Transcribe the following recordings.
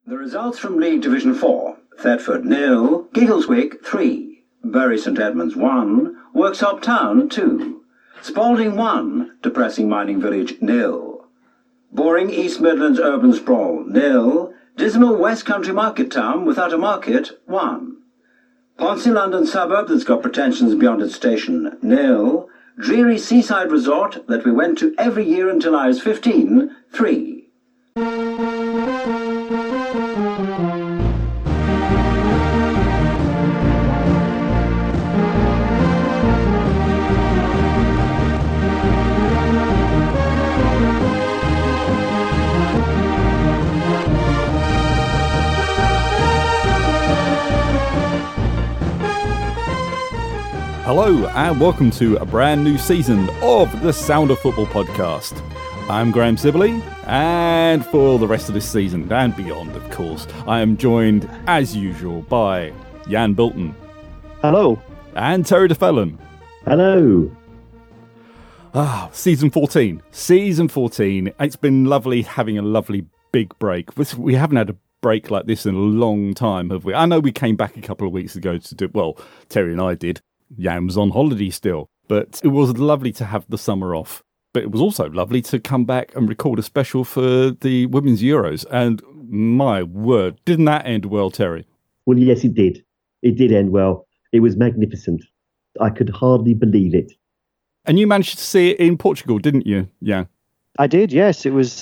The results from League Division 4. Thetford 0, Giggleswick 3, Bury St Edmunds 1, Worksop Town 2, Spalding 1, Depressing Mining Village 0, Boring East Midlands Urban Sprawl 0, Dismal West Country Market Town without a market 1, Ponsey London suburb that's got pretensions beyond its station 0, Dreary Seaside Resort that we went to every year until I was 15 3. Hello and welcome to a brand new season of the Sound of Football podcast. I'm Graham Sibley, and for the rest of this season and beyond, of course, I am joined as usual by Jan Bilton. Hello. And Terry DeFellon. Hello. Season 14. Season 14. It's been lovely having a lovely big break. We haven't had a break like this in a long time, have we? I know we came back a couple of weeks ago to do, well, Terry and I did. Jan was on holiday still, but it was lovely to have the summer off. But it was also lovely to come back and record a special for the Women's Euros. And my word, didn't that end well, Terry? Well, yes, it did. It did end well. It was magnificent. I could hardly believe it. And you managed to see it in Portugal, didn't you, Jan? I did, yes. It was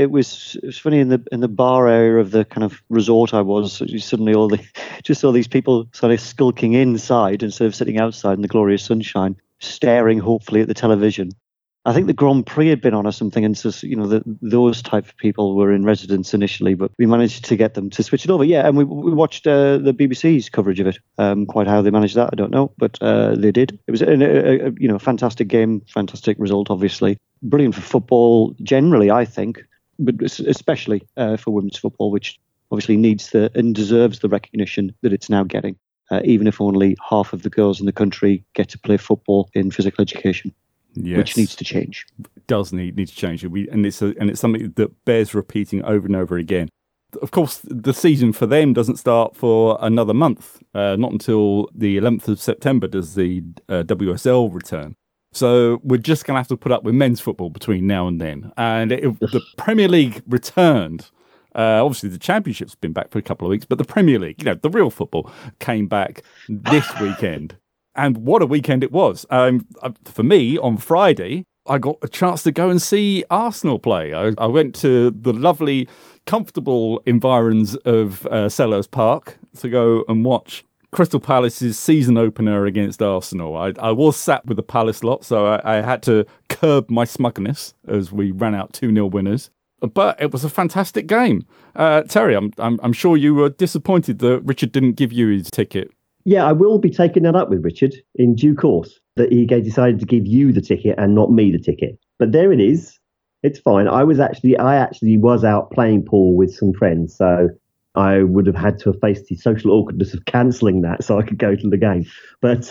funny in the bar area of the kind of resort I was. Suddenly, just all these people sort of skulking inside instead of sitting outside in the glorious sunshine, staring hopefully at the television. I think the Grand Prix had been on or something, and so those type of people were in residence initially, but we managed to get them to switch it over. Yeah, and we watched the BBC's coverage of it. Quite how they managed that, I don't know, but they did. It was a fantastic game, fantastic result, obviously. Brilliant for football generally, I think, but especially for women's football, which obviously needs and deserves the recognition that it's now getting, even if only half of the girls in the country get to play football in physical education. Yes. Which needs to change. It does need to change. And it's something that bears repeating over and over again. Of course, the season for them doesn't start for another month. Not until the 11th of September does the WSL return. So we're just going to have to put up with men's football between now and then. And the Premier League returned. Obviously, the Championship's been back for a couple of weeks, but the Premier League, the real football, came back this weekend. And what a weekend it was. For me, on Friday, I got a chance to go and see Arsenal play. I went to the lovely, comfortable environs of Selhurst Park to go and watch Crystal Palace's season opener against Arsenal. I was sat with the Palace lot, so I had to curb my smugness as we ran out 2-0 winners. But it was a fantastic game. Terry, I'm sure you were disappointed that Richard didn't give you his ticket. Yeah, I will be taking that up with Richard in due course, that he decided to give you the ticket and not me the ticket. But there it is. It's fine. I actually was out playing pool with some friends, so I would have had to have faced the social awkwardness of cancelling that so I could go to the game. But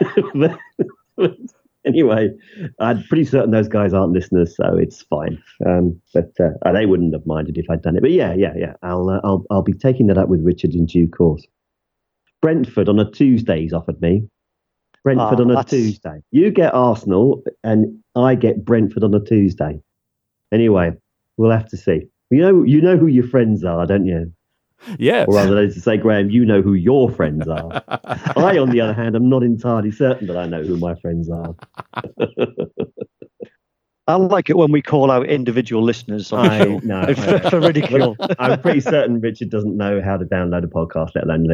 anyway, I'm pretty certain those guys aren't listeners, so it's fine. But they wouldn't have minded if I'd done it. But yeah. I'll be taking that up with Richard in due course. Brentford on a Tuesday he's offered me. Brentford on a Tuesday. You get Arsenal and I get Brentford on a Tuesday. Anyway, we'll have to see. You know who your friends are, don't you? Yes. Or rather, to say, Graham, you know who your friends are. I, on the other hand, am not entirely certain that I know who my friends are. I like it when we call out individual listeners for ridicule. I'm pretty certain Richard doesn't know how to download a podcast, let alone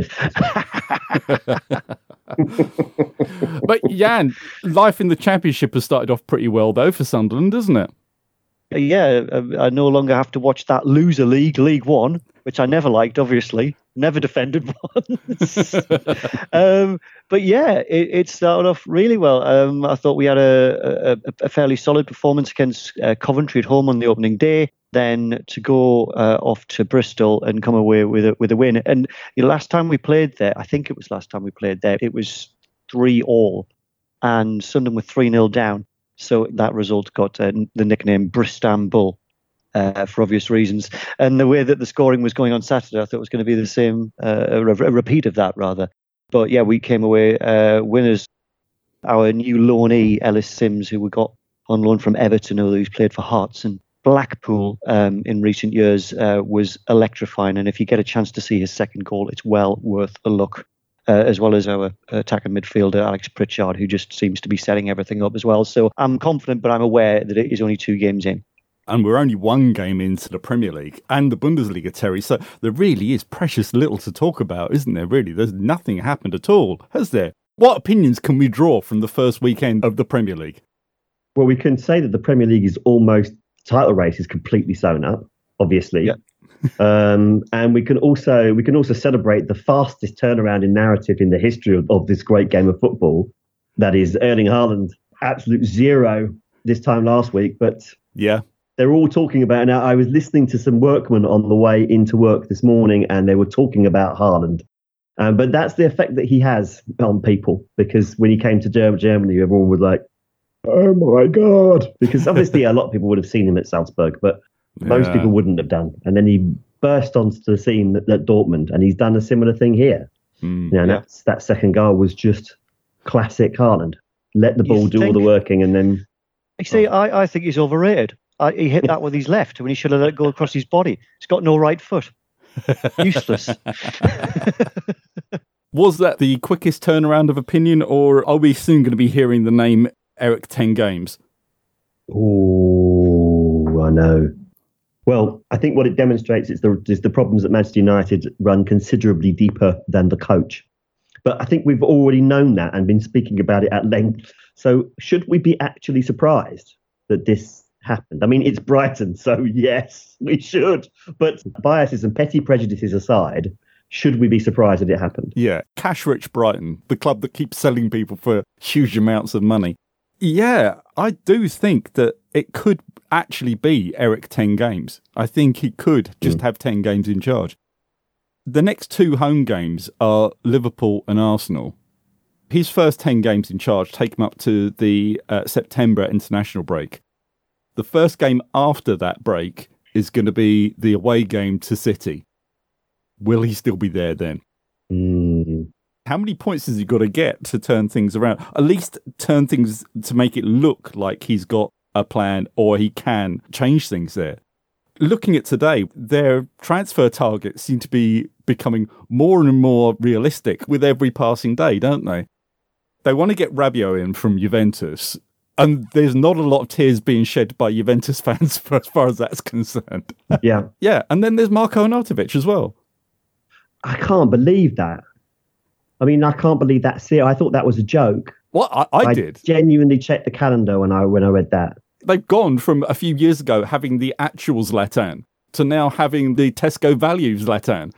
listen. But Jan, life in the Championship has started off pretty well, though, for Sunderland, doesn't it? Yeah, I no longer have to watch that loser league, League One, which I never liked, obviously. Never defended once. But yeah, it started off really well. I thought we had a fairly solid performance against Coventry at home on the opening day. Then to go off to Bristol and come away with a win. And last time we played there, I think it was last time we played there, it was 3-3, and Sunderland were 3-0 down. So that result got the nickname Bristambul. for obvious reasons. And the way that the scoring was going on Saturday, I thought it was going to be the same, a repeat of that rather. But yeah, we came away winners. Our new loanee, Ellis Sims, who we got on loan from Everton, who's played for Hearts and Blackpool in recent years, was electrifying. And if you get a chance to see his second goal, it's well worth a look. As well as our attacking midfielder, Alex Pritchard, who just seems to be setting everything up as well. So I'm confident, but I'm aware that it is only 2 games in. And we're only 1 game into the Premier League and the Bundesliga, Terry. So there really is precious little to talk about, isn't there, really? There's nothing happened at all, has there? What opinions can we draw from the first weekend of the Premier League? Well, we can say that the Premier League is almost, title race is completely sewn up, obviously. Yep. And we can also celebrate the fastest turnaround in narrative in the history of this great game of football. That is Erling Haaland, absolute zero this time last week. But yeah, they're all talking about it now. I was listening to some workmen on the way into work this morning, and they were talking about Haaland. But that's the effect that he has on people, because when he came to Germany, everyone was like, "Oh my God!" Because obviously a lot of people would have seen him at Salzburg, but most people wouldn't have done. And then he burst onto the scene at Dortmund, and he's done a similar thing here. That second goal was just classic Haaland. Let the ball do all the working, and then... You see, I think he's overrated. He hit that with his left when he should have let it go across his body. He's got no right foot. Useless. Was that the quickest turnaround of opinion, or are we soon going to be hearing the name Eric 10 Games? Oh, I know. Well, I think what it demonstrates is the problems that Manchester United run considerably deeper than the coach. But I think we've already known that and been speaking about it at length. So should we be actually surprised that this happened? I mean, it's Brighton, so yes, we should. But biases and petty prejudices aside, should we be surprised that it happened? Yeah, cash-rich Brighton, the club that keeps selling people for huge amounts of money. Yeah, I do think that it could actually be Eric 10 Games. I think he could just have 10 games in charge. The next 2 home games are Liverpool and Arsenal. His first 10 games in charge take him up to the September international break. The first game after that break is going to be the away game to City. Will he still be there then? How many points has he got to get to turn things around? At least turn things to make it look like he's got a plan or he can change things there. Looking at today, their transfer targets seem to be becoming more and more realistic with every passing day, don't they? They want to get Rabiot in from Juventus, and there's not a lot of tears being shed by Juventus fans as far as that's concerned. Yeah. Yeah, and then there's Marko Arnautovic as well. I can't believe that. I mean, I can't believe that's it. I thought that was a joke. Well, I did. Genuinely checked the calendar when I read that. They've gone from a few years ago having the actual Zlatan to now having the Tesco value Zlatan.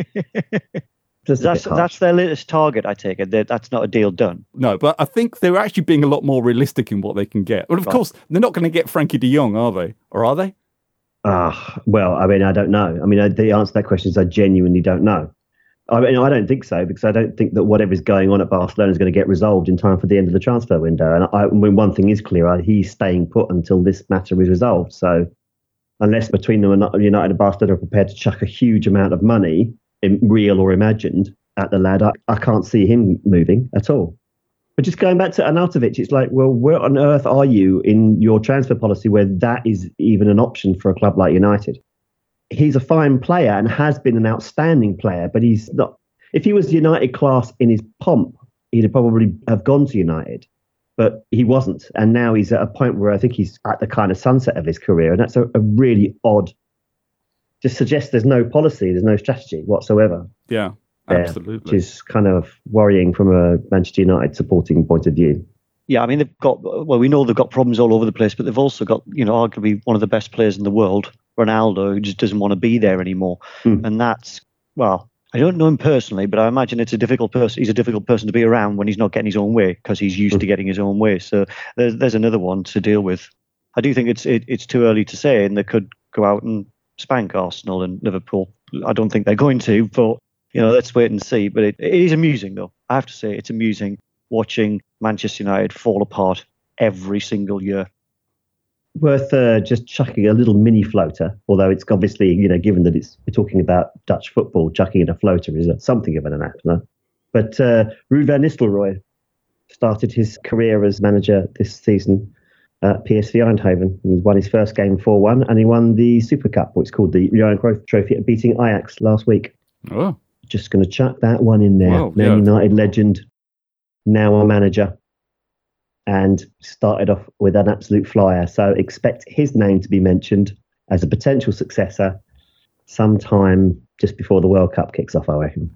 That's their latest target, I take it. That's not a deal done. No, but I think they're actually being a lot more realistic in what they can get. Well, of course, they're not going to get Frankie de Jong, are they? Or are they? Well, I mean, I don't know. I mean, the answer to that question is I genuinely don't know. I mean, I don't think so, because I don't think that whatever's going on at Barcelona is going to get resolved in time for the end of the transfer window. And I mean, one thing is clear, he's staying put until this matter is resolved. So unless between them and United and Barcelona are prepared to chuck a huge amount of money, real or imagined, at the lad, I can't see him moving at all. But just going back to Arnautovic, it's like, well, where on earth are you in your transfer policy where that is even an option for a club like United? He's a fine player and has been an outstanding player, but he's not. If he was United class in his pomp, he'd probably have gone to United, but he wasn't. And now he's at a point where I think he's at the kind of sunset of his career. And that's a really odd, just suggests there's no policy, there's no strategy whatsoever. Yeah, absolutely. Which is kind of worrying from a Manchester United supporting point of view. Yeah, I mean, we know they've got problems all over the place, but they've also got, arguably one of the best players in the world, Ronaldo, who just doesn't want to be there anymore. And that's, well, I don't know him personally, but I imagine it's a difficult person. He's a difficult person to be around when he's not getting his own way, because he's used to getting his own way. So there's another one to deal with. I do think it's too early to say, and they could go out and spank Arsenal and Liverpool. I don't think they're going to, but let's wait and see. But it is amusing, though. I have to say, it's amusing watching Manchester United fall apart every single year. worth just chucking a little mini floater, although it's obviously, given that we're talking about Dutch football, chucking in a floater is something of an anathema. But Ruud van Nistelrooy started his career as manager this season at PSV Eindhoven. He won his first game 4-1, and he won the Super Cup, what's called the Johan Cruyff Trophy, beating Ajax last week. Oh. Just going to chuck that one in there. Wow, Man United legend, now a manager, and started off with an absolute flyer. So expect his name to be mentioned as a potential successor sometime just before the World Cup kicks off, I reckon.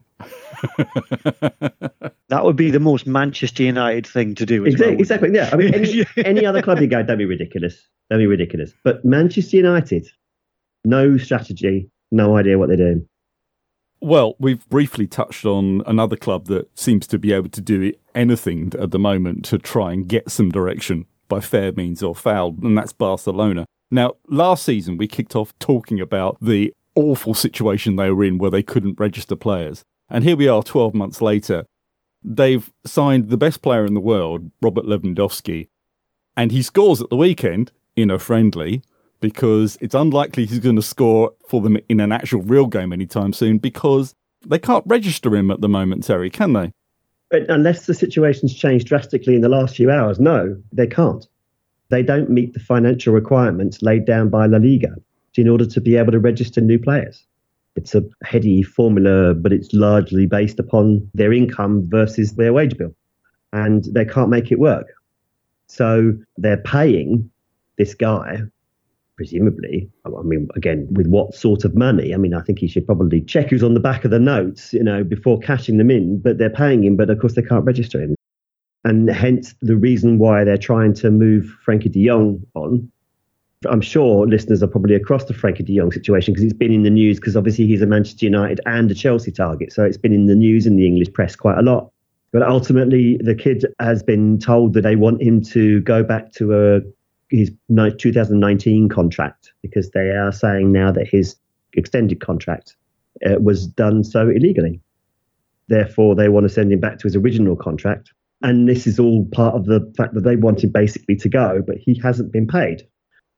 That would be the most Manchester United thing to do. Exactly. Yeah. I mean, any other club you go, don't be ridiculous. But Manchester United, no strategy, no idea what they're doing. Well, we've briefly touched on another club that seems to be able to do anything at the moment to try and get some direction by fair means or foul, and that's Barcelona. Now, last season, we kicked off talking about the awful situation they were in where they couldn't register players. And here we are 12 months later. They've signed the best player in the world, Robert Lewandowski, and he scores at the weekend in a friendly, because it's unlikely he's going to score for them in an actual real game anytime soon, because they can't register him at the moment, Terry, can they? But unless the situation's changed drastically in the last few hours, no, they can't. They don't meet the financial requirements laid down by La Liga in order to be able to register new players. It's a heady formula, but it's largely based upon their income versus their wage bill. And they can't make it work. So they're paying this guy, presumably, I mean, again, with what sort of money? I mean, I think he should probably check who's on the back of the notes, before cashing them in. But they're paying him, but of course they can't register him. And hence the reason why they're trying to move Frankie de Jong on. I'm sure listeners are probably across the Frankie de Jong situation because it's been in the news, because obviously he's a Manchester United and a Chelsea target. So it's been in the news in the English press quite a lot. But ultimately, the kid has been told that they want him to go back to his 2019 contract, because they are saying now that his extended contract was done so illegally. Therefore, they want to send him back to his original contract. And this is all part of the fact that they want him basically to go, but he hasn't been paid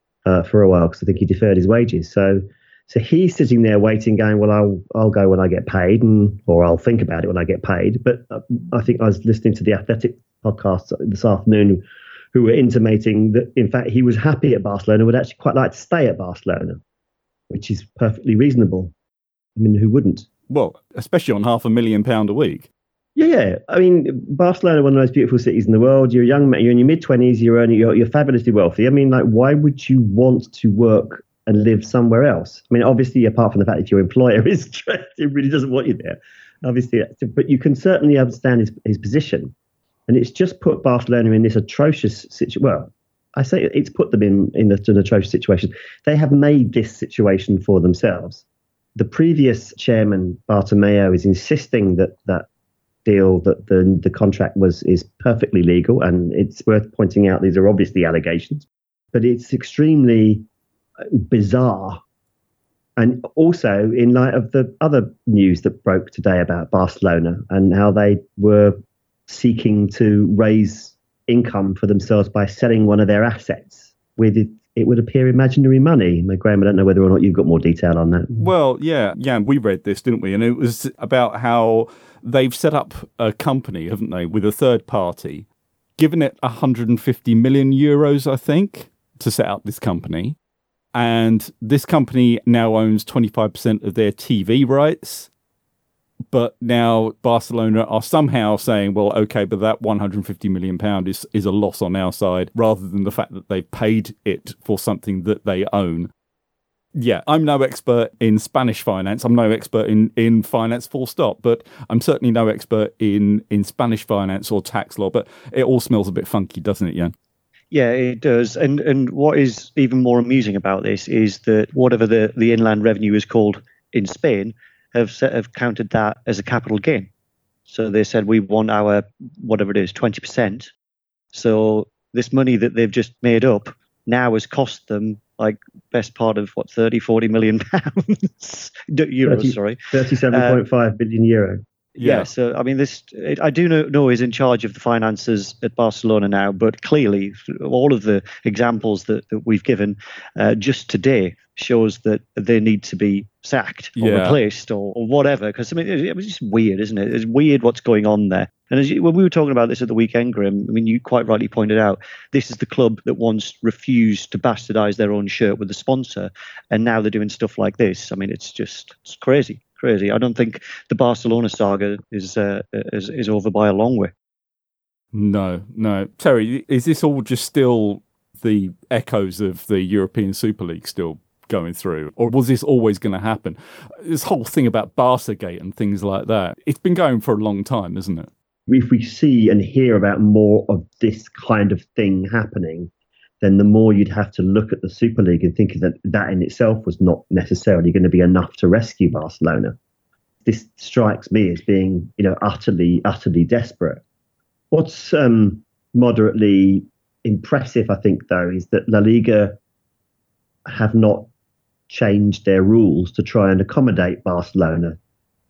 for a while, because I think he deferred his wages. So he's sitting there waiting, going, well, I'll go when I get paid, or I'll think about it when I get paid. But I think I was listening to the Athletic podcast this afternoon, who were intimating that, in fact, he was happy at Barcelona, would actually quite like to stay at Barcelona, which is perfectly reasonable. I mean, who wouldn't? Well, especially on £500,000 a week. Yeah. I mean, Barcelona, one of the most beautiful cities in the world. You're a young man, you're in your mid-20s, you're fabulously wealthy. I mean, like, why would you want to work and live somewhere else? I mean, obviously, apart from the fact that your employer is stressed, he really doesn't want you there. Obviously, but you can certainly understand his position. And it's just put Barcelona in this atrocious situation. Well, I say it's put them in an atrocious situation. They have made this situation for themselves. The previous chairman, Bartomeu, is insisting that deal, that the contract is perfectly legal, and it's worth pointing out these are obviously allegations, but it's extremely bizarre. And also in light of the other news that broke today about Barcelona and how they were seeking to raise income for themselves by selling one of their assets with it would appear imaginary money. Graham, I don't know whether or not you've got more detail on that. Well, yeah, we read this, didn't we? And it was about how they've set up a company, haven't they, with a third party, given it 150 million euros, I think, to set up this company. And this company now owns 25% of their TV rights. But now Barcelona are somehow saying, well, OK, but that £150 million is a loss on our side, rather than the fact that they've paid it for something that they own. Yeah, I'm no expert in Spanish finance. I'm no expert in finance, full stop. But I'm certainly no expert in Spanish finance or tax law. But it all smells a bit funky, doesn't it, Jan? Yeah, it does. And what is even more amusing about this is that whatever the inland revenue is called in Spain have counted that as a capital gain. So they said, we want our, whatever it is, 20%. So this money that they've just made up now has cost them like best part of 30, 40 million pounds. Euros, sorry. 37.5 billion euro. Yeah, so I mean, I do know he's in charge of the finances at Barcelona now, but clearly all of the examples that we've given just today shows that they need to be sacked or replaced or whatever. Because I mean, it's just weird, isn't it? It's weird what's going on there. And when we were talking about this at the weekend, Graham, I mean, you quite rightly pointed out this is the club that once refused to bastardize their own shirt with the sponsor, and now they're doing stuff like this. I mean, it's crazy. Crazy. I don't think the Barcelona saga is over by a long way. No. Terry, is this all just still the echoes of the European Super League still going through? Or was this always going to happen? This whole thing about Barçagate and things like that, it's been going for a long time, isn't it? If we see and hear about more of this kind of thing happening, then the more you'd have to look at the Super League and think that in itself was not necessarily going to be enough to rescue Barcelona. This strikes me as being, utterly, utterly desperate. What's moderately impressive, I think, though, is that La Liga have not changed their rules to try and accommodate Barcelona.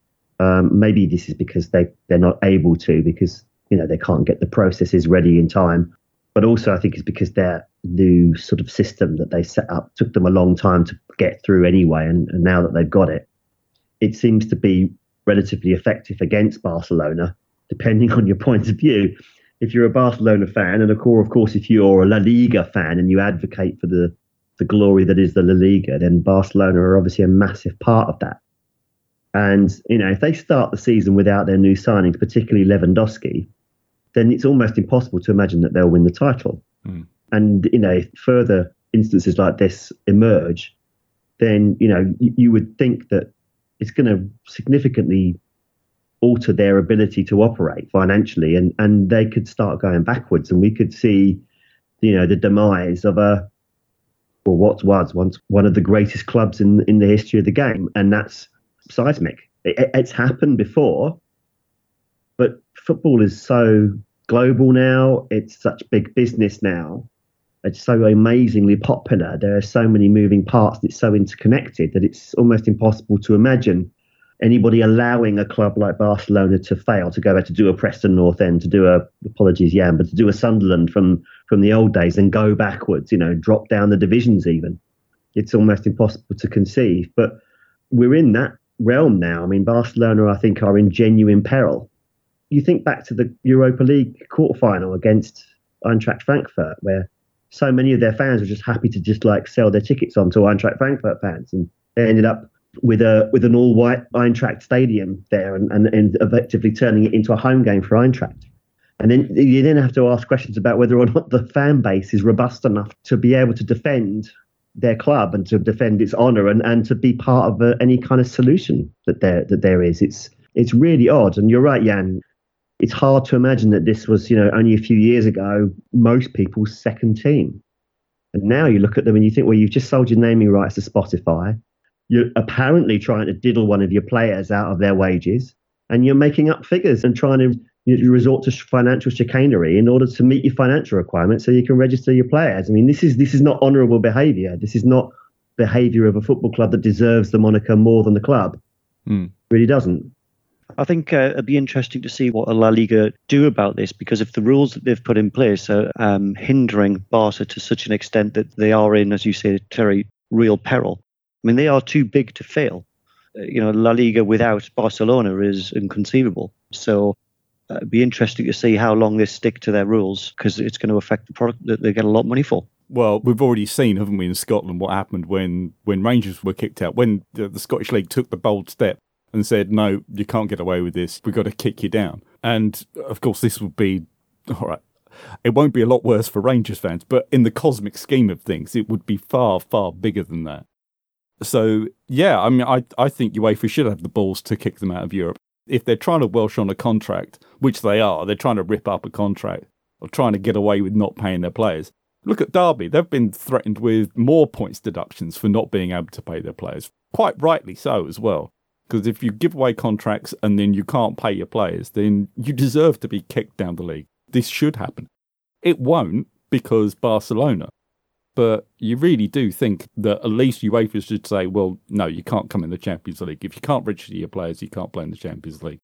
Maybe this is because they're not able to, because, they can't get the processes ready in time. But also I think it's because their new sort of system that they set up took them a long time to get through anyway. And now that they've got it, it seems to be relatively effective against Barcelona, depending on your point of view. If you're a Barcelona fan, and of course, if you're a La Liga fan and you advocate for the glory that is the La Liga, then Barcelona are obviously a massive part of that. And, if they start the season without their new signings, particularly Lewandowski, then it's almost impossible to imagine that they'll win the title. And, if further instances like this emerge, then, you would think that it's going to significantly alter their ability to operate financially, and they could start going backwards, and we could see, the demise of what was once one of the greatest clubs in the history of the game, and that's seismic. It's happened before, but football is so global now. It's such big business now. It's so amazingly popular. There are so many moving parts. It's so interconnected that it's almost impossible to imagine anybody allowing a club like Barcelona to fail, to go back to do a Preston North End, to do to do a Sunderland from the old days and go backwards, drop down the divisions even. It's almost impossible to conceive. But we're in that realm now. I mean, Barcelona, I think, are in genuine peril. You think back to the Europa League quarterfinal against Eintracht Frankfurt, where so many of their fans were just happy to sell their tickets on to Eintracht Frankfurt fans, and they ended up with an all-white Eintracht stadium there, and effectively turning it into a home game for Eintracht. And then you have to ask questions about whether or not the fan base is robust enough to be able to defend their club and to defend its honour and to be part of any kind of solution that there is. It's really odd. And you're right, Jan. It's hard to imagine that this was, only a few years ago, most people's second team. And now you look at them and you think, well, you've just sold your naming rights to Spotify. You're apparently trying to diddle one of your players out of their wages, and you're making up figures and trying to resort to financial chicanery in order to meet your financial requirements so you can register your players. I mean, this is not honourable behaviour. This is not behaviour of a football club that deserves the moniker more than the club. It really doesn't. I think it'd be interesting to see what La Liga do about this, because if the rules that they've put in place are hindering Barca to such an extent that they are in, as you say, Terry, real peril. I mean, they are too big to fail. La Liga without Barcelona is inconceivable. So it'd be interesting to see how long they stick to their rules, because it's going to affect the product that they get a lot of money for. Well, we've already seen, haven't we, in Scotland, what happened when Rangers were kicked out, when the Scottish League took the bold step and said, no, you can't get away with this. We've got to kick you down. And, of course, this would be, all right, it won't be a lot worse for Rangers fans, but in the cosmic scheme of things, it would be far, far bigger than that. So, yeah, I mean, I think UEFA should have the balls to kick them out of Europe. If they're trying to welsh on a contract, which they are, they're trying to rip up a contract or trying to get away with not paying their players. Look at Derby. They've been threatened with more points deductions for not being able to pay their players. Quite rightly so as well. Because if you give away contracts and then you can't pay your players, then you deserve to be kicked down the league. This should happen. It won't, because Barcelona. But you really do think that at least UEFA should say, well, no, you can't come in the Champions League. If you can't register your players, you can't play in the Champions League.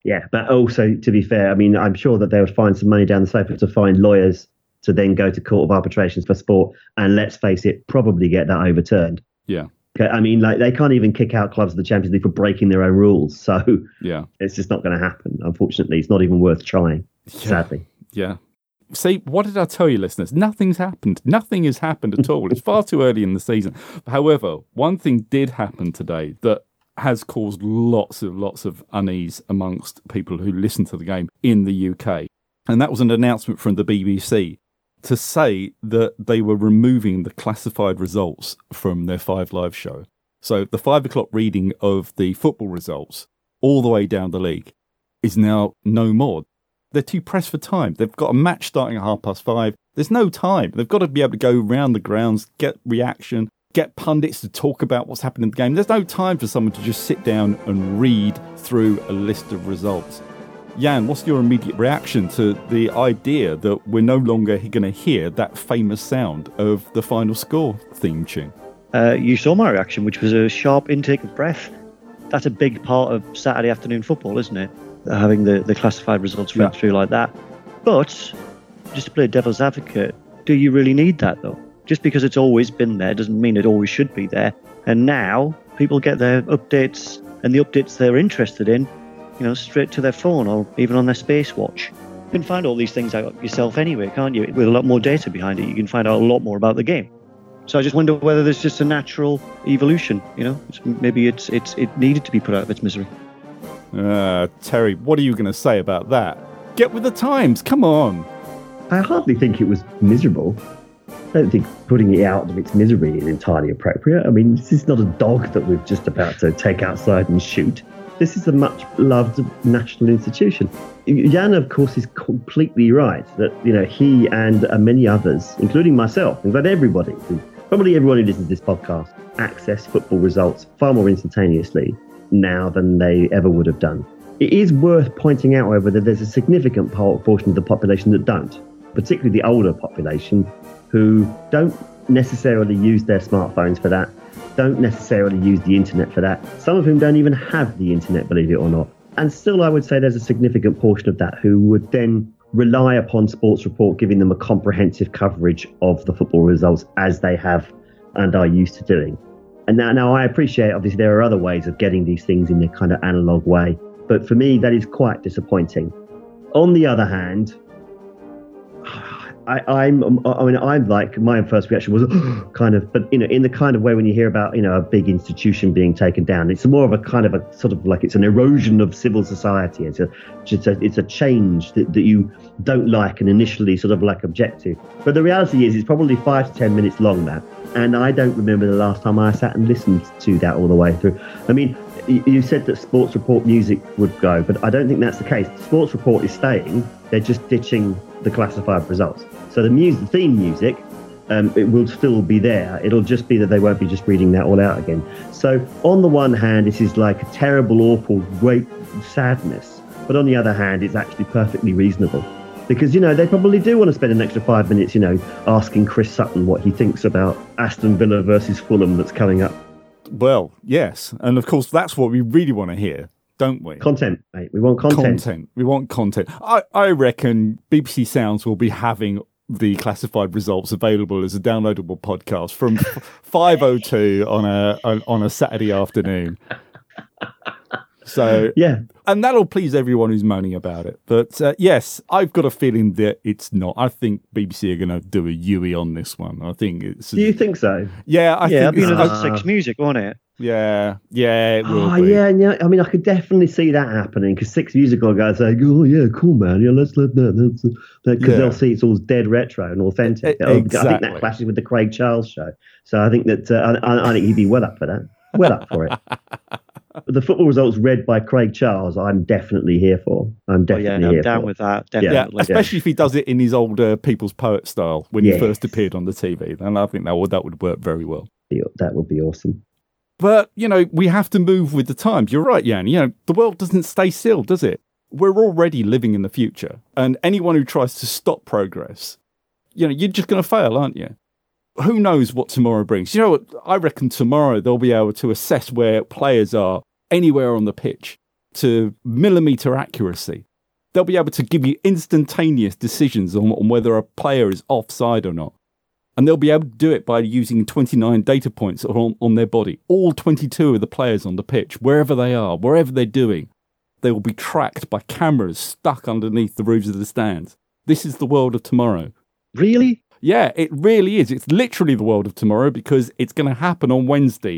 Yeah, but also, to be fair, I mean, I'm sure that they would find some money down the sofa to find lawyers to then go to Court of Arbitrations for Sport, and let's face it, probably get that overturned. Yeah. I mean, like, they can't even kick out clubs of the Champions League for breaking their own rules. So yeah, it's just not going to happen. Unfortunately, it's not even worth trying, sadly. Yeah. See, what did I tell you, listeners? Nothing's happened. Nothing has happened at all. It's far too early in the season. However, one thing did happen today that has caused lots of unease amongst people who listen to the game in the UK. And that was an announcement from the BBC to say that they were removing the classified results from their 5 Live show. So the 5 o'clock reading of the football results all the way down the league is now no more. They're too pressed for time. They've got a match starting at 5:30. There's no time. They've got to be able to go around the grounds, get reaction, get pundits to talk about what's happened in the game. There's no time for someone to just sit down and read through a list of results. Jan, what's your immediate reaction to the idea that we're no longer going to hear that famous sound of the final score theme tune? You saw my reaction, which was a sharp intake of breath. That's a big part of Saturday afternoon football, isn't it? Having the classified results read through like that. But, just to play devil's advocate, do you really need that, though? Just because it's always been there doesn't mean it always should be there. And now, people get their updates, and the updates they're interested in, straight to their phone or even on their Space Watch. You can find all these things out yourself anyway, can't you? With a lot more data behind it, you can find out a lot more about the game. So I just wonder whether there's just a natural evolution, Maybe it needed to be put out of its misery. Terry, what are you going to say about that? Get with the times, come on. I hardly think it was miserable. I don't think putting it out of its misery is entirely appropriate. I mean, this is not a dog that we're just about to take outside and shoot. This is a much-loved national institution. Jan, of course, is completely right that, he and many others, including myself, in fact, probably everyone who listens to this podcast, access football results far more instantaneously now than they ever would have done. It is worth pointing out, however, that there's a significant portion of the population that don't, particularly the older population, who don't necessarily use their smartphones for that, don't necessarily use the internet for that, some of whom don't even have the internet, believe it or not. And still, I would say there's a significant portion of that who would then rely upon Sports Report giving them a comprehensive coverage of the football results as they have and are used to doing. And now I appreciate, obviously, there are other ways of getting these things in their kind of analog way. But for me, that is quite disappointing. On the other hand, I'm like, my first reaction was kind of, but in the kind of way when you hear about a big institution being taken down, it's more of a kind of a sort of like it's an erosion of civil society. It's a change that you don't like and initially sort of like objective. But the reality is, it's probably 5 to 10 minutes long, that, and I don't remember the last time I sat and listened to that all the way through. I mean, you said that Sports Report music would go, but I don't think that's the case. Sports Report is staying. They're just ditching the classified results. So the theme music, it will still be there. It'll just be that they won't be just reading that all out again. So on the one hand, this is like a terrible, awful, great sadness. But on the other hand, it's actually perfectly reasonable. Because, they probably do want to spend an extra 5 minutes, asking Chris Sutton what he thinks about Aston Villa versus Fulham that's coming up. Well, yes. And of course, that's what we really want to hear, don't we? Content, mate. We want content. We want content. I reckon BBC Sounds will be having the classified results available as a downloadable podcast from 5:02 on a Saturday afternoon. So yeah, and that'll please everyone who's moaning about it. But yes, I've got a feeling that it's not. I think BBC are going to do a Yui on this one. I think it's. Do you think so? Yeah, I think it'll be another Six music, won't it? Yeah, it will be. Yeah. I mean, I could definitely see that happening because Six Music will go saying, "Oh yeah, cool man, yeah, let's let that," because they'll see it's all dead retro and authentic. Exactly. I think that clashes with the Craig Charles show. So I think that I think he'd be well up for that. Well up for it. The football results read by Craig Charles, I'm definitely here for. I'm down with that. Definitely. Yeah, especially if he does it in his old People's Poet style when he first appeared on the TV. And I think that would work very well. That would be awesome. But, we have to move with the times. You're right, Jan. The world doesn't stay still, does it? We're already living in the future. And anyone who tries to stop progress, you're just going to fail, aren't you? Who knows what tomorrow brings? I reckon tomorrow they'll be able to assess where players are anywhere on the pitch to millimetre accuracy. They'll be able to give you instantaneous decisions on whether a player is offside or not. And they'll be able to do it by using 29 data points on their body. All 22 of the players on the pitch, wherever they are, wherever they're doing, they will be tracked by cameras stuck underneath the roofs of the stands. This is the world of tomorrow. Really? Yeah, it really is. It's literally the world of tomorrow because it's going to happen on Wednesday.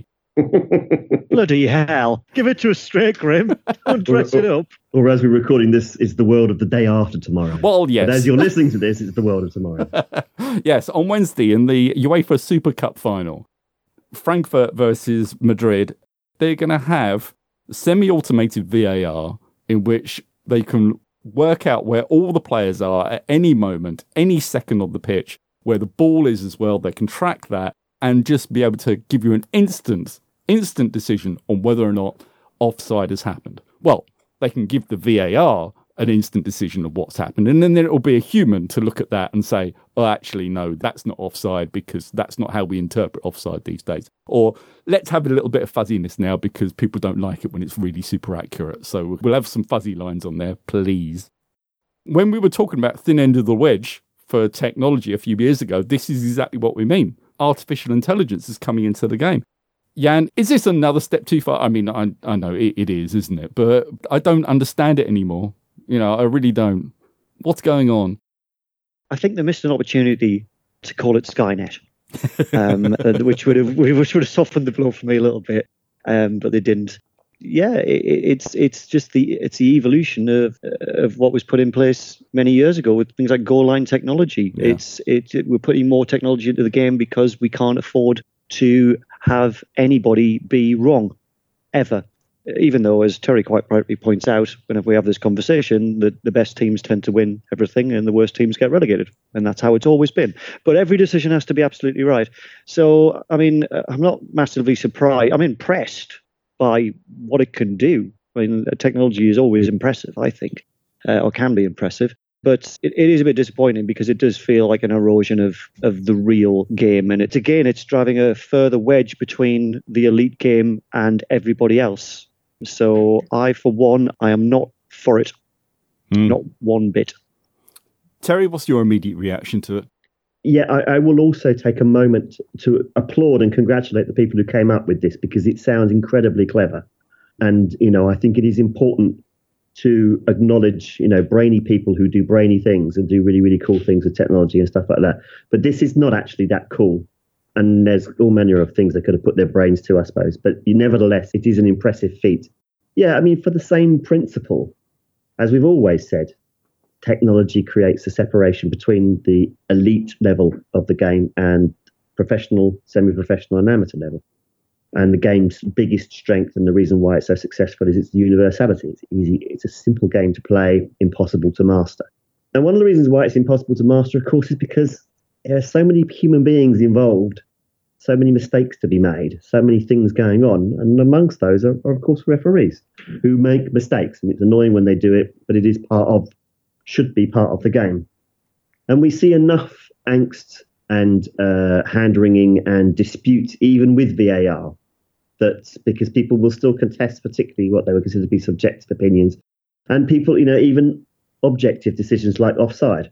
Bloody hell. Give it to us straight, Grim. Don't dress it up. Or as we're recording this, is the world of the day after tomorrow. Well, yes. But as you're listening to this, it's the world of tomorrow. Yes, on Wednesday in the UEFA Super Cup final, Frankfurt versus Madrid, they're going to have semi-automated VAR in which they can work out where all the players are at any moment, any second on the pitch, where the ball is as well. They can track that and just be able to give you an instant decision on whether or not offside has happened. Well, they can give the VAR an instant decision of what's happened, and then it'll be a human to look at that and say, oh, actually, no, that's not offside because that's not how we interpret offside these days. Or let's have a little bit of fuzziness now because people don't like it when it's really super accurate. So we'll have some fuzzy lines on there, please. When we were talking about thin end of the wedge for technology a few years ago, this is exactly what we mean. Artificial intelligence is coming into the game. Jan, is this another step too far? I mean, I know it is, isn't it? But I don't understand it anymore. You know, I really don't. What's going on? I think they missed an opportunity to call it Skynet, which would have softened the blow for me a little bit, but they didn't. Yeah, it's just the evolution of what was put in place many years ago with things like goal line technology. Yeah. We're putting more technology into the game because we can't afford to have anybody be wrong ever. Even though, as Terry quite rightly points out, whenever we have this conversation, the best teams tend to win everything and the worst teams get relegated. And that's how it's always been. But every decision has to be absolutely right. So, I mean, I'm not massively surprised. I'm impressed by what it can do. I mean, technology is always impressive, I think, or can be impressive. But it is a bit disappointing because it does feel like an erosion of the real game. And it's driving a further wedge between the elite game and everybody else. So I, for one, I am not for it. Not one bit. Terry, what's your immediate reaction to it? Yeah, I will also take a moment to applaud and congratulate the people who came up with this because it sounds incredibly clever. And, you know, I think it is important to acknowledge, you know, brainy people who do brainy things and do really, really cool things with technology and stuff like that. But this is not actually that cool. And there's all manner of things they could have put their brains to, I suppose. But nevertheless, it is an impressive feat. Yeah, I mean, for the same principle, as we've always said, technology creates a separation between the elite level of the game and professional, semi-professional and amateur level. And the game's biggest strength and the reason why it's so successful is its universality. It's easy. It's a simple game to play, impossible to master. And one of the reasons why it's impossible to master, of course, is because there are so many human beings involved, so many mistakes to be made, so many things going on. And amongst those are of course, referees who make mistakes. And it's annoying when they do it, but it is should be part of the game. And we see enough angst and hand-wringing and dispute, even with VAR, that because people will still contest particularly what they would consider to be subjective opinions. And people, you know, even objective decisions like offside.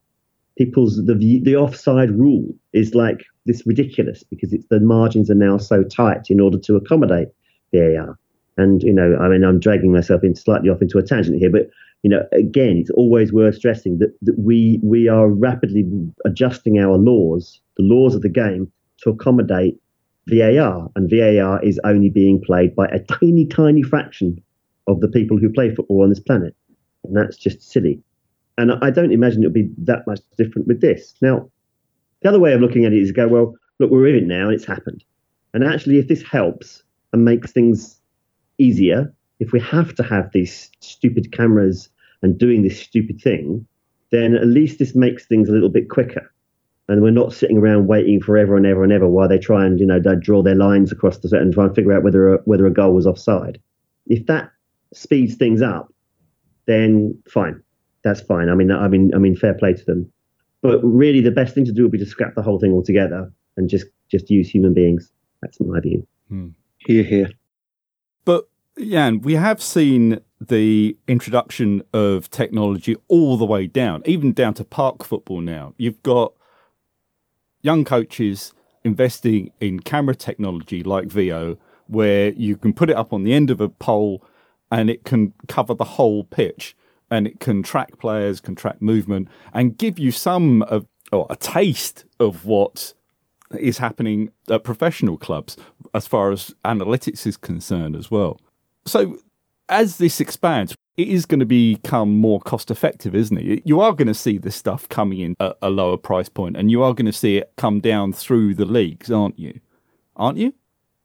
The offside rule is like this ridiculous because the margins are now so tight in order to accommodate VAR. And, you know, I mean, I'm dragging myself slightly off into a tangent here, but, you know, again, it's always worth stressing that we are rapidly adjusting our laws, the laws of the game, to accommodate VAR. And VAR is only being played by a tiny, tiny fraction of the people who play football on this planet. And that's just silly. And I don't imagine it'll be that much different with this. Now, the other way of looking at it is go, well, look, we're in it now and it's happened. And actually, if this helps and makes things easier, if we have to have these stupid cameras and doing this stupid thing, then at least this makes things a little bit quicker. And we're not sitting around waiting forever and ever and ever while they try and, you know, they draw their lines across the set and try and figure out whether a goal was offside. If that speeds things up, then fine. That's fine. I mean, fair play to them. But really, the best thing to do would be to scrap the whole thing altogether and just use human beings. That's my view. Hear, hear. But Jan, we have seen the introduction of technology all the way down, even down to park football now. You've got young coaches investing in camera technology like VO, where you can put it up on the end of a pole and it can cover the whole pitch, and it can track players, can track movement, and give you a taste of what is happening at professional clubs as far as analytics is concerned as well. So as this expands, it is going to become more cost effective, isn't it? You are going to see this stuff coming in at a lower price point, and you are going to see it come down through the leagues, aren't you? Aren't you?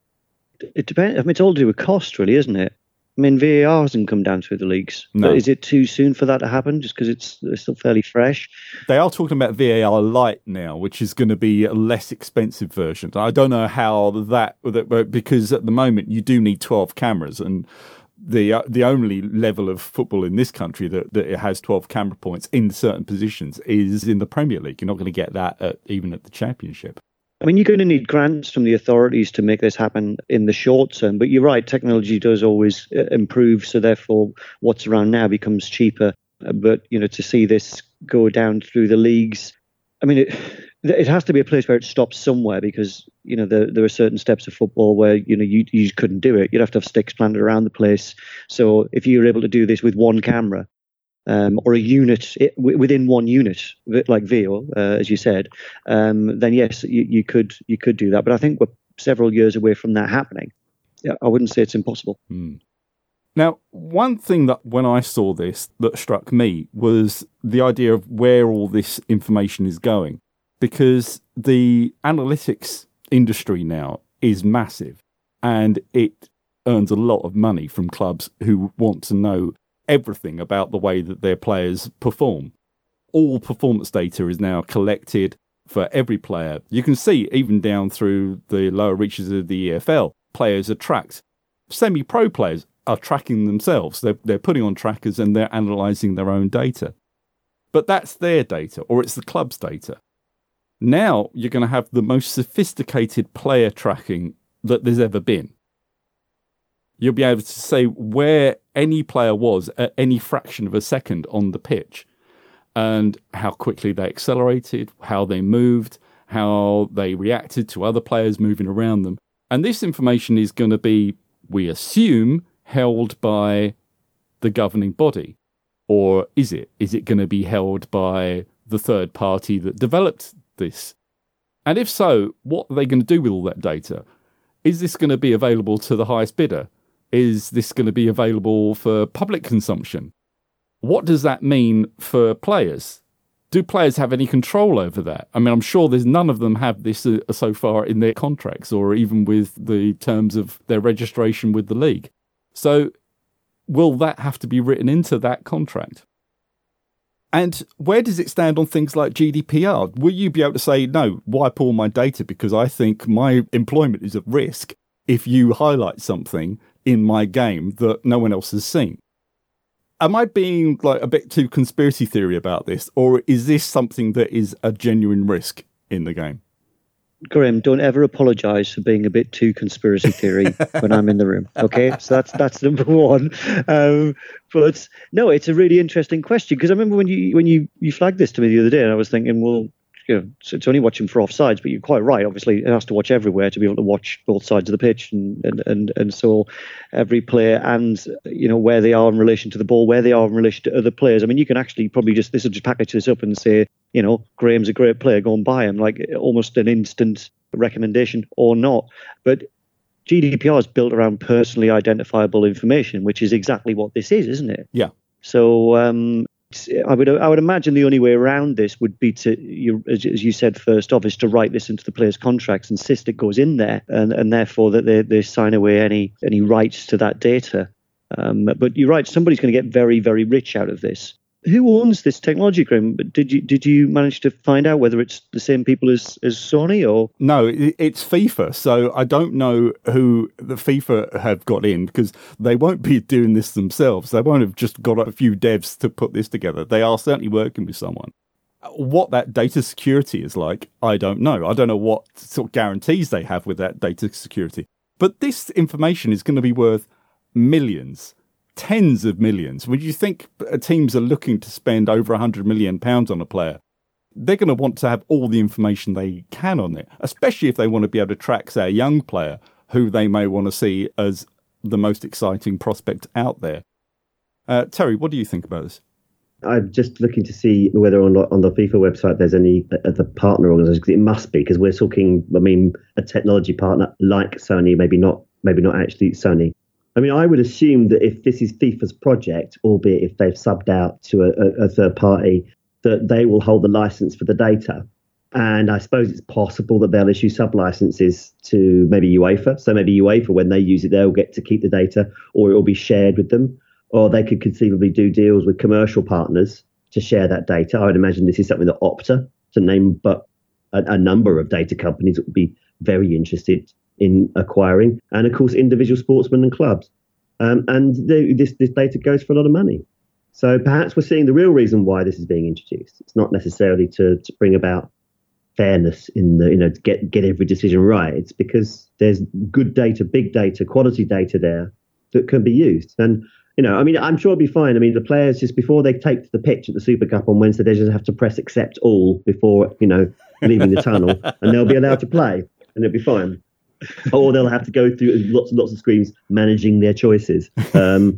It depends. I mean, it's all to do with cost, really, isn't it? I mean, VAR hasn't come down through the leagues. No. But is it too soon for that to happen, just because it's still fairly fresh? They are talking about VAR Lite now, which is going to be a less expensive version. I don't know how because at the moment you do need 12 cameras, and the only level of football in this country that it has 12 camera points in certain positions is in the Premier League. You're not going to get that even at the Championship. I mean, you're going to need grants from the authorities to make this happen in the short term. But you're right, technology does always improve. So therefore, what's around now becomes cheaper. But, to see this go down through the leagues, I mean, it has to be a place where it stops somewhere, because, there are certain steps of football where, you just couldn't do it. You'd have to have sticks planted around the place. So if you were able to do this with one camera, or a unit within one unit, like VO, as you said, then yes, you could do that. But I think we're several years away from that happening. Yeah, I wouldn't say it's impossible. Now, one thing that when I saw this that struck me was the idea of where all this information is going, because the analytics industry now is massive, and it earns a lot of money from clubs who want to know everything about the way that their players perform. All performance data is now collected for every player. You can see even down through the lower reaches of the EFL, players are tracked. Semi-pro players are tracking themselves. They're putting on trackers and they're analysing their own data. But that's their data, or it's the club's data. Now you're going to have the most sophisticated player tracking that there's ever been. You'll be able to say where any player was at any fraction of a second on the pitch, and how quickly they accelerated, how they moved, how they reacted to other players moving around them. And this information is going to be, we assume, held by the governing body. Or is it? Is it going to be held by the third party that developed this? And if so, what are they going to do with all that data? Is this going to be available to the highest bidder? Is this going to be available for public consumption? What does that mean for players? Do players have any control over that? I mean, I'm sure there's none of them have this so far in their contracts, or even with the terms of their registration with the league. So will that have to be written into that contract? And where does it stand on things like GDPR? Will you be able to say, no, wipe all my data because I think my employment is at risk if you highlight something in my game that no one else has seen? Am I being like a bit too conspiracy theory about this, or is this something that is a genuine risk in the game? Graham, don't ever apologise for being a bit too conspiracy theory when I'm in the room. Okay, so that's number one. But no, it's a really interesting question, because I remember when you flagged this to me the other day, and I was thinking, well, it's only watching for offsides, but you're quite right. Obviously, it has to watch everywhere to be able to watch both sides of the pitch, and so every player, and where they are in relation to the ball, where they are in relation to other players. I mean, you can actually probably just package this up and say, Graham's a great player, go and buy him, like almost an instant recommendation or not. But GDPR is built around personally identifiable information, which is exactly what this is, isn't it? Yeah. So I would imagine the only way around this would be to, as you said first off, is to write this into the players' contracts, insist it goes in there, and therefore that they sign away any rights to that data. But you're right, somebody's going to get very, very rich out of this. Who owns this technology, Graham? Did you manage to find out whether it's the same people as Sony, or? No, it's FIFA. So I don't know who the FIFA have got in, because they won't be doing this themselves. They won't have just got a few devs to put this together. They are certainly working with someone. What that data security is like, I don't know. I don't know what sort of guarantees they have with that data security. But this information is going to be worth millions, tens of millions. When you think teams are looking to spend over £100 million on a player, they're going to want to have all the information they can on it, especially if they want to be able to track, say, a young player who they may want to see as the most exciting prospect out there. Terry, what do you think about this? I'm just looking to see whether or not on the FIFA website there's any the partner organisations. It must be, because we're talking, a technology partner like Sony, maybe not actually Sony. I would assume that if this is FIFA's project, albeit if they've subbed out to a third party, that they will hold the license for the data. And I suppose it's possible that they'll issue sub-licenses to maybe UEFA. So maybe UEFA, when they use it, they'll get to keep the data, or it will be shared with them. Or they could conceivably do deals with commercial partners to share that data. I would imagine this is something that Opta, to name but a number of data companies, would be very interested in acquiring. And of course, individual sportsmen and clubs. This data goes for a lot of money. So perhaps we're seeing the real reason why this is being introduced. It's not necessarily to bring about fairness in the, to get every decision right. It's because there's good data, big data, quality data there that can be used. And I'm sure it'll be fine. The players, just before they take to the pitch at the Super Cup on Wednesday, they just have to press accept all before, leaving the tunnel, and they'll be allowed to play, and it'll be fine. Or they'll have to go through lots and lots of screens managing their choices, and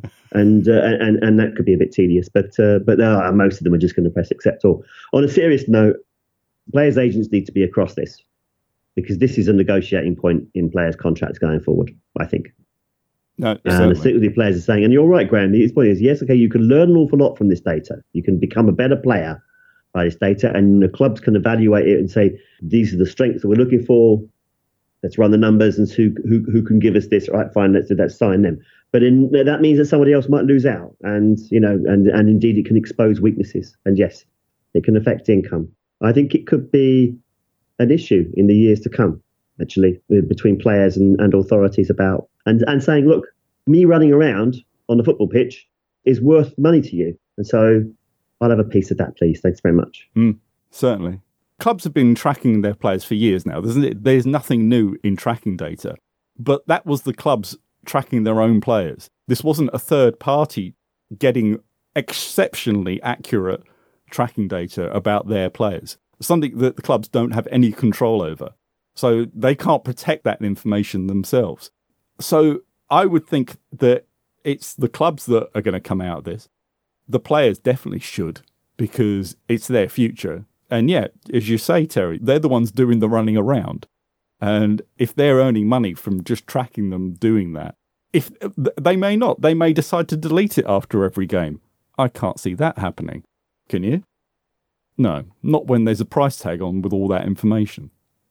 that could be a bit tedious. But most of them are just going to press accept all. On a serious note, players' agents need to be across this, because this is a negotiating point in players' contracts going forward, I think. No, and the players are saying, and you're right, Graham, his point is, yes, okay, you can learn an awful lot from this data. You can become a better player by this data, and the clubs can evaluate it and say, these are the strengths that we're looking for. Let's run the numbers and see who can give us this. All right, fine, let's sign them. But that means that somebody else might lose out, and indeed it can expose weaknesses. And yes, it can affect income. I think it could be an issue in the years to come, actually, between players and authorities about and saying, look, me running around on the football pitch is worth money to you, and so I'll have a piece of that, please. Thanks very much. Certainly. Clubs have been tracking their players for years now. There's nothing new in tracking data, but that was the clubs tracking their own players. This wasn't a third party getting exceptionally accurate tracking data about their players, something that the clubs don't have any control over. So they can't protect that information themselves. So I would think that it's the clubs that are going to come out of this. The players definitely should, because it's their future. And yet, as you say, Terry, they're the ones doing the running around. And if they're earning money from just tracking them doing that, if they may not, they may decide to delete it after every game. I can't see that happening. Can you? No, not when there's a price tag on with all that information.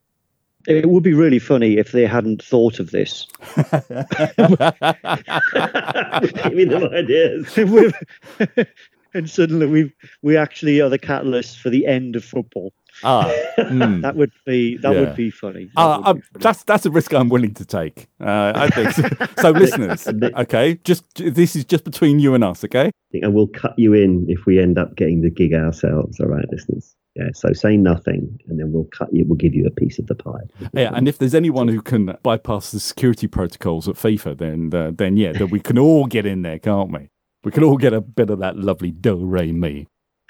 It would be really funny if they hadn't thought of this. Give me them ideas. And suddenly we actually are the catalyst for the end of football. That would be funny. That's a risk I'm willing to take. I think so. Listeners, okay, this is just between you and us, okay? And we'll cut you in if we end up getting the gig ourselves. All right, listeners. Yeah, so say nothing, and then we'll cut you. We'll give you a piece of the pie. Yeah, and if there's anyone who can bypass the security protocols at FIFA, then we can all get in there, can't we? We can all get a bit of that lovely do-re-mi.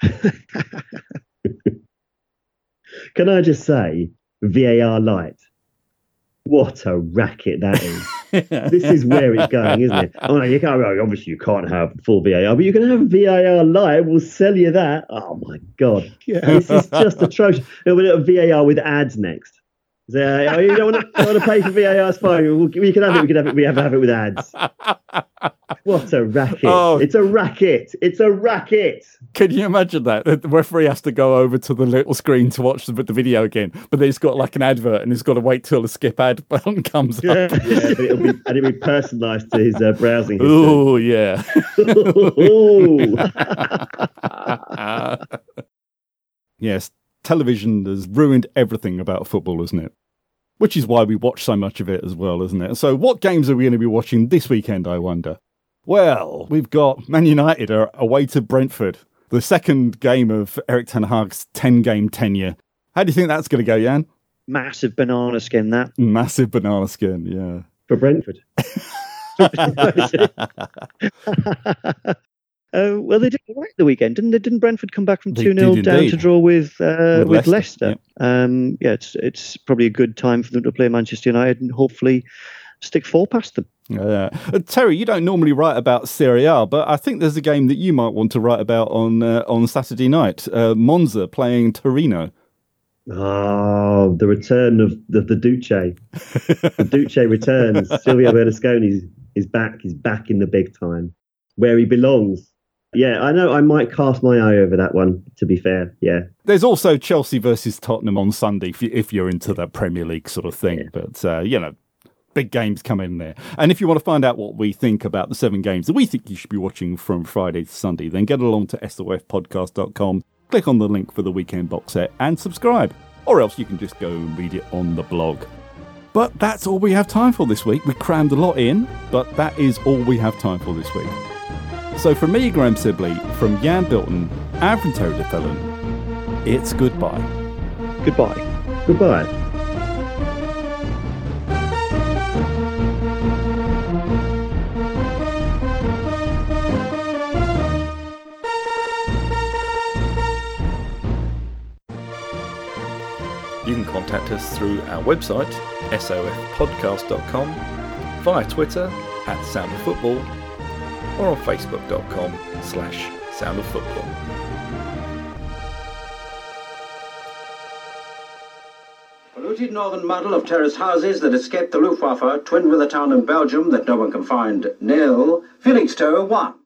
Can I just say, VAR Lite? What a racket that is. This is where it's going, isn't it? Obviously you can't have full VAR, but you can have VAR Lite. We'll sell you that. Oh, my God. This is just atrocious. We'll have VAR with ads next. So, you don't want to pay for VAR? It's fine. We can have it. We have it with ads. What a racket. Oh. It's a racket. It's a racket. Can you imagine that? The referee has to go over to the little screen to watch the video again, but then he's got like an advert and he's got to wait till the skip ad button comes up. Yeah, but it'll be personalised to his browsing history. Oh, yeah. Yes, television has ruined everything about football, isn't it? Which is why we watch so much of it as well, isn't it? So what games are we going to be watching this weekend, I wonder? Well, we've got Man United are away to Brentford, the second game of Erik ten Hag's 10-game tenure. How do you think that's going to go, Jan? Massive banana skin, that. Massive banana skin, yeah. For Brentford. Well, they did all right the weekend, didn't they? Didn't Brentford come back from They 2-0 did down indeed. to draw with Leicester? Yep. It's probably a good time for them to play Manchester United and hopefully stick 4 past them. Terry, you don't normally write about Serie A, but I think there's a game that you might want to write about on Saturday night. Monza playing Torino. Oh, the return of the Duce. The Duce returns. Silvio Berlusconi is back. He's back in the big time, where he belongs. Yeah, I know. I might cast my eye over that one, to be fair. Yeah. There's also Chelsea versus Tottenham on Sunday if you're into that Premier League sort of thing. Yeah. But, big games come in there. And if you want to find out what we think about the 7 games that we think you should be watching from Friday to Sunday, then get along to sofpodcast.com, click on the link for the weekend box set and subscribe. Or else you can just go and read it on the blog. But that's all we have time for this week. We crammed a lot in, but that is all we have time for this week. So from me, Graham Sibley, from Jan Bilton, and from Terry DeFellon, it's goodbye. Goodbye. Goodbye. You can contact us through our website, sofpodcast.com, via Twitter @soundoffootball, or on facebook.com/soundoffootball. Polluted northern model of terraced houses that escaped the Luftwaffe, twinned with a town in Belgium that no one can find, 0. Felixstowe 1.